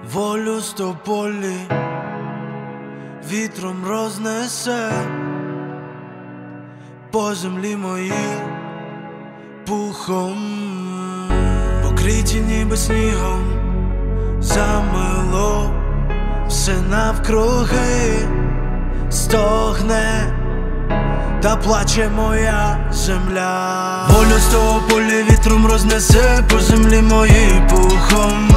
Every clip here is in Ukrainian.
волю з тополі вітром рознесе по землі моїй пухом, покриті ніби снігом, замило все навкруги, стогне та плаче моя земля. Волю з того полі вітром рознесе по землі моїй пухом,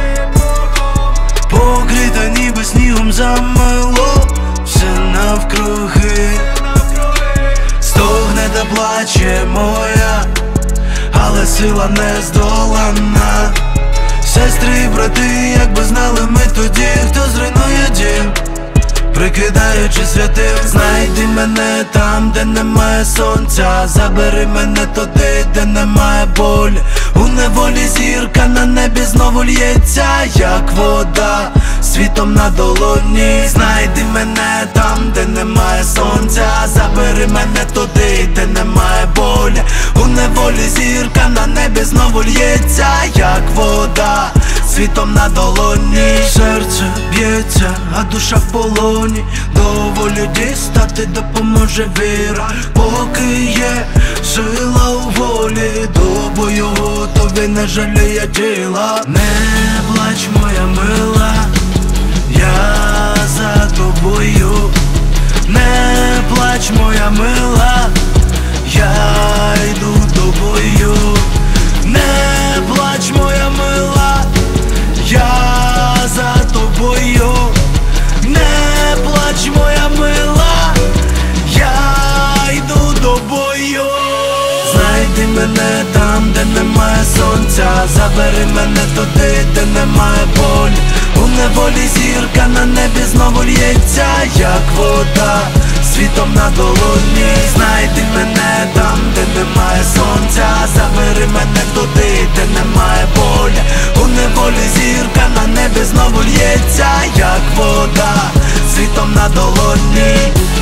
покрита ніби снігом, замило все навкруги, стогне та плаче моя, але сила не здолана. Сестри і брати, якби знали ми тоді, хто зруйнує дім, прикидаючи святим. Знайди мене там, де немає сонця, забери мене туди, де немає болі. У неволі зірка на небі знову лється, як вода світом на долоні. Знайди мене там, де немає сонця, забери мене туди, де немає болі. У неволі зірка на небі знову лється, як вода світом на долоні. Серце б'ється, а душа в полоні, до волі дістати допоможе віра. Поки є сила у волі, до бою готові, не жаліє тіла. Не плач, моя мила, я за тобою. Не плач, моя мила, я йду тобою. Не плач, моя мила, я за тобою. Не плач, моя мила, я йду тобою. Знайди мене там, де немає сонця, забери мене туди, де немає болі. У неволі зірка на небі знову лється, як вода світом на долоні. Знайди мене там, де немає сонця, забери мене туди, де немає болі. У неволі зірка на небі знову лється, як вода світом на долоні.